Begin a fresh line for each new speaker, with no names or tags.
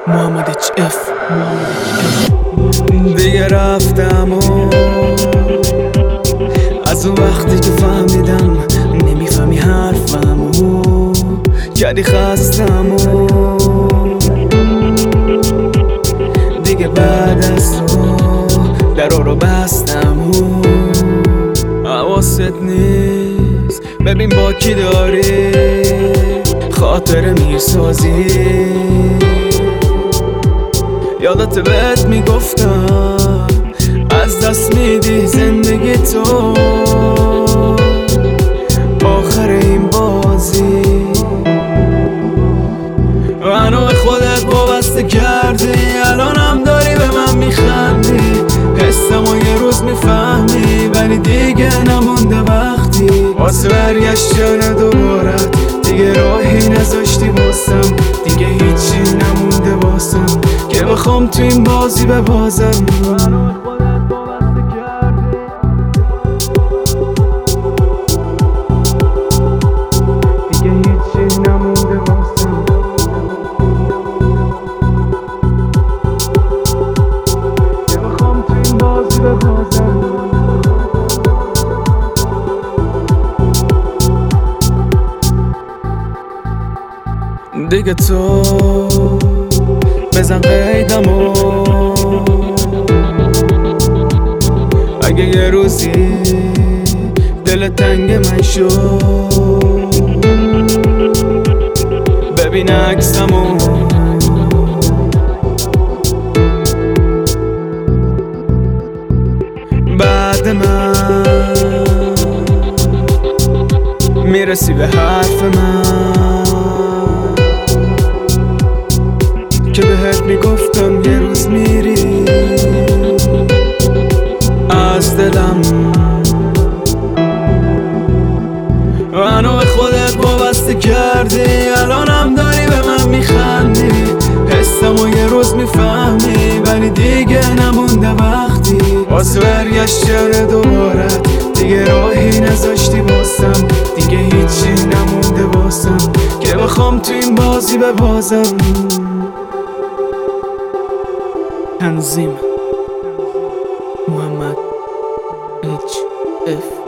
محمد HF دیگه رفتم و از اون وقتی که فهمیدم نمیفهمی حرفم و کردی خستم و دیگه بعد از تو درا رو بستم و حواست نیست ببین با کی داری خاطره میسازی. یادت بهت میگفتم از دست میدی زندگی تو آخر این بازی منو به خودت وابسته کردی الانم داری به من میخندی حسمو یه روز میفهمی ولی دیگه نمونده وقتی واسه برگشتن دوبارت دیگه راهی نذاشتی واسم دیگه هیچی نمونده واسم که بخوام تو این بازی ببازم. دیگه هیچی نمونده واسم که بخوام تو این بازی ببازم. دیگه تو بزن قیدمو اگه یه روزی دل تنگ من شد ببین عکسمو بعد من میرسی به حرف من که بهت میگفتم یه روز میری از دلم منو به خودت وابسته کردی الانم داری به من میخندی حسمو یه روز میفهمی ولی دیگه نمونده وقتی واسه برگشتن دوبارت دیگه راهی نذاشتی واسم دیگه هیچی نمونده واسم که بخوام تو این بازی ببازم. تنظیم محمد HF